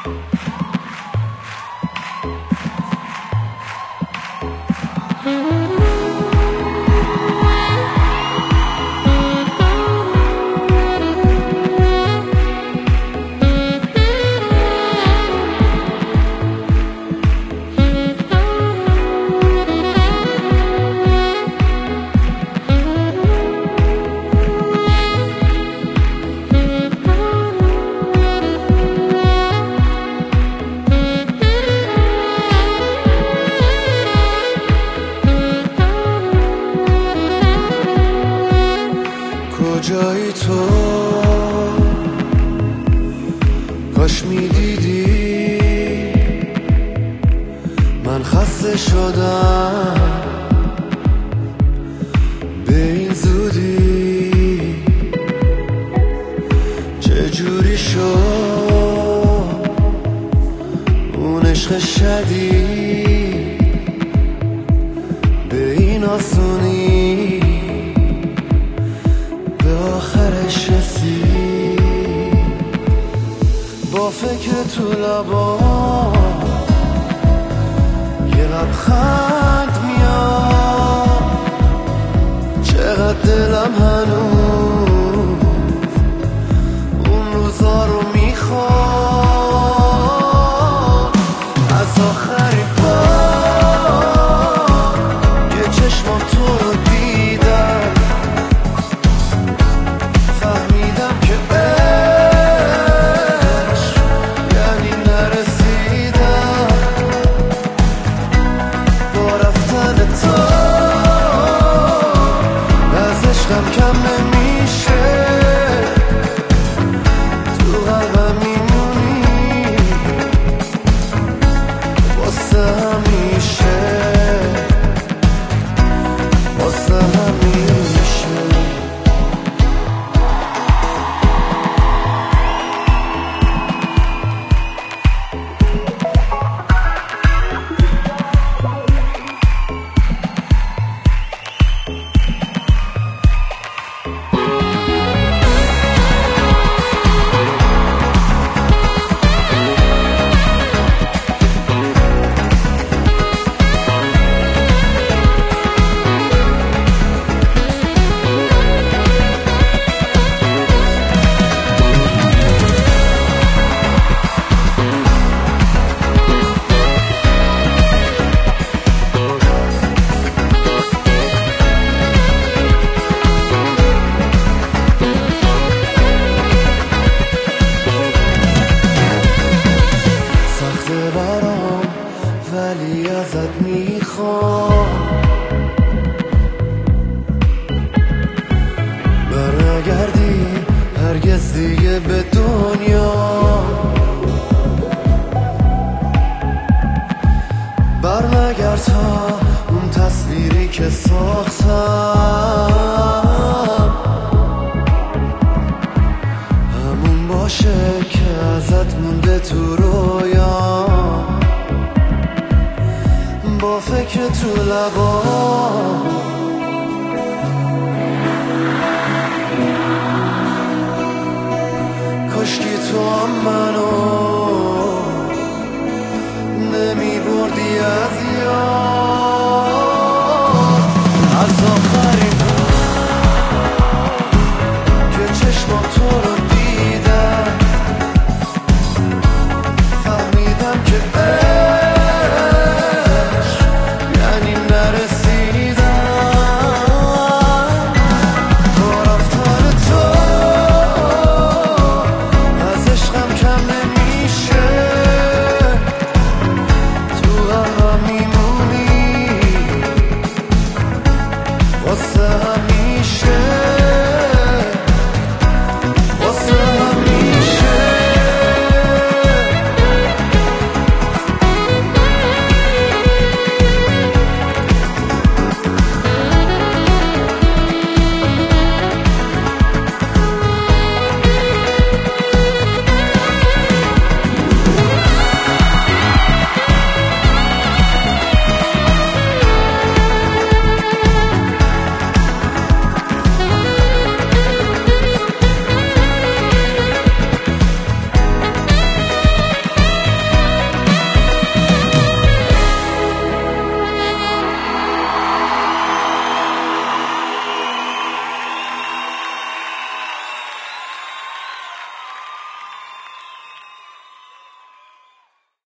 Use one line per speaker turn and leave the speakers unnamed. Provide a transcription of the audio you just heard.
کجایی تو؟ کاش میدیدی من خسته شدم به این زودی. چجوری شد اون عشق شدید به این آسونی به آخرش رسید؟ با فکر تو لبا یه لبخند میاد، چقدر دلم هنوز اون روزا رو میخواد. از آخرین بار که چشمام تو رو دیدم فهمیدم که عشق یعنی نرسیدم. با رفتن تو از عشقم کم نمیشه، تو قلبم میمونی واسه همیشه، واسه همیشه. ولی ازت میخوام برنگردی هرگز دیگه به دنیا، برنگرد تا اون تصویری که ساختم همون باشه که ازت مونده تو رویا. با فکر تو لبا